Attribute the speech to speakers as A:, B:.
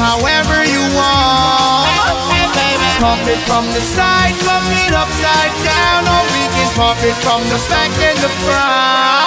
A: however you want. Baby, pop it from the side, pop it upside down, or we can pop it from the back and the front.